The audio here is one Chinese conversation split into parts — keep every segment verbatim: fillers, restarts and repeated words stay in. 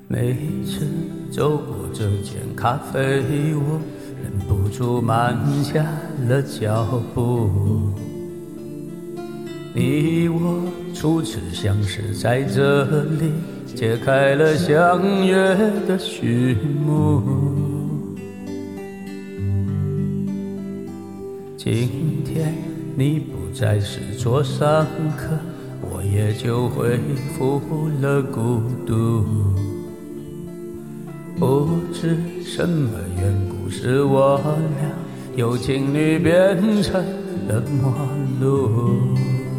每次走过这间咖啡屋，忍不住慢下了脚步。你我初次相识在这里，揭开了相约的序幕。今天你不再是座上客，我也就恢复了孤独。不知什么缘故，使我俩由情侣变成了陌路。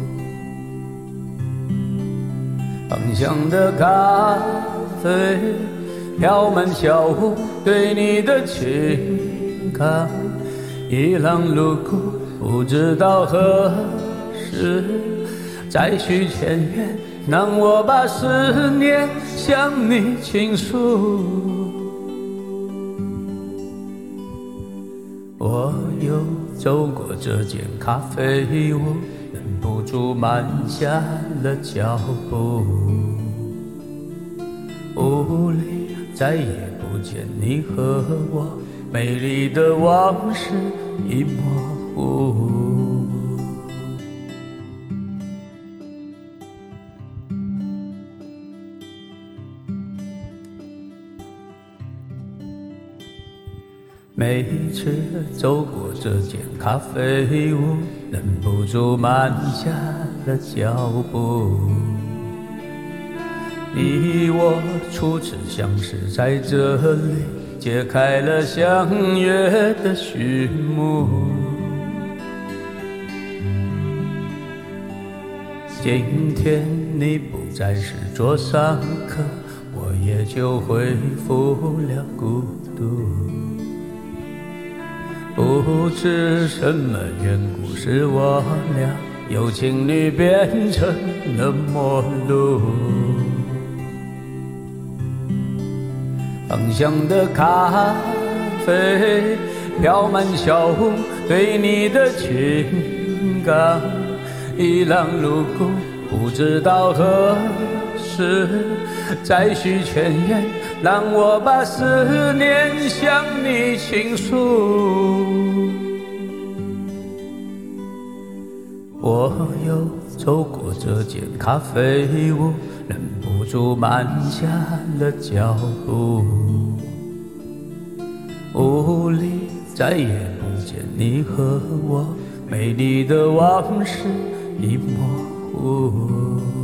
芳香的咖啡飘满小屋，对你的情感一浪路过，不知道何时再续前缘，让我把思念向你倾诉。我又走过这间咖啡屋，忍不住慢下了脚步。屋里再也不见你和我，美丽的往事已模糊。每次走过这间咖啡屋，忍不住慢下了脚步。你我初次相识在这里，揭开了相约的序幕。今天你不再是座上客，我也就恢复了孤独。不知什么缘故，使我俩由情侣变成了陌路。芳香的咖啡飘满小屋，对你的情感一浪路过，不知道何时再续前缘，让我把思念向你倾诉。我又走过这间咖啡屋，忍不住慢下了脚步。屋里再也不见你和我，美丽的往事已模糊。